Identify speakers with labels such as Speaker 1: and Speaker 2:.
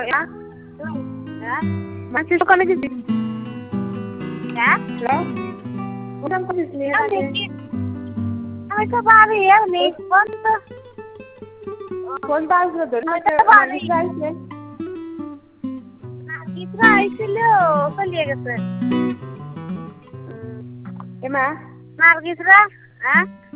Speaker 1: Ja? Ja? Masih suka lagi sih? Ya? Halo? Udah kok di sini lagi. Aku coba ya nih, phone pass कर दो ना नागिस आइए नागिस आइसिलो कलिए गसे एमा नागिस रा